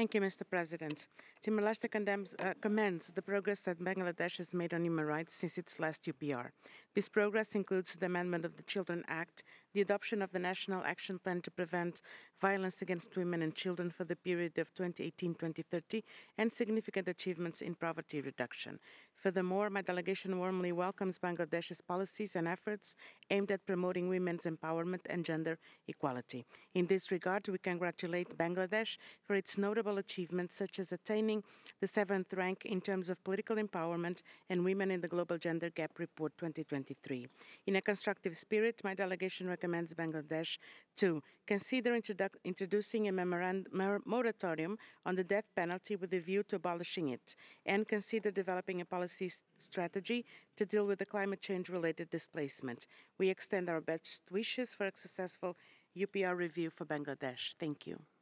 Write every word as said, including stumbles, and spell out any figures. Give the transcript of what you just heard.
Thank you, Mister President. Timor-Leste condemns, uh, commends the progress that Bangladesh has made on human rights since its last U P R. This progress includes the amendment of the Children Act, the adoption of the National Action Plan to prevent violence against women and children for the period of twenty eighteen to twenty thirty, and significant achievements in poverty reduction. Furthermore, my delegation warmly welcomes Bangladesh's policies and efforts aimed at promoting women's empowerment and gender equality. In this regard, we congratulate Bangladesh for its notable achievements, such as attaining the seventh rank in terms of political empowerment and women in the Global Gender Gap Report twenty twenty-three. In a constructive spirit, my delegation recommends Bangladesh to consider introdu- introducing a memorand- moratorium on the death penalty with a view to abolishing it, and consider developing a policy s- strategy to deal with the climate change-related displacement. We extend our best wishes for a successful U P R review for Bangladesh. Thank you.